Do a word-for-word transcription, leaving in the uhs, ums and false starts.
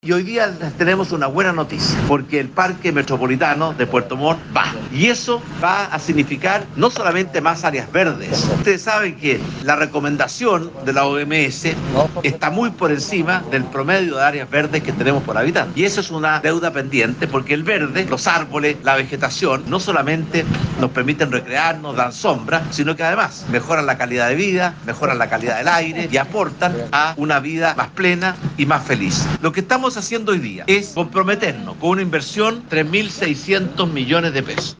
Y hoy día tenemos una buena noticia, porque el Parque Metropolitano de Puerto Montt va. Y eso va a significar no solamente más áreas verdes. Ustedes saben que la recomendación de la O M S está muy por encima del promedio de áreas verdes que tenemos por habitante. Y eso es una deuda pendiente, porque el verde, los árboles, la vegetación, no solamente nos permiten recrearnos, dan sombra, sino que además mejoran la calidad de vida, mejoran la calidad del aire y aportan a una vida más plena y más feliz. Lo que estamos haciendo hoy día es comprometernos con una inversión de tres mil seiscientos millones de pesos.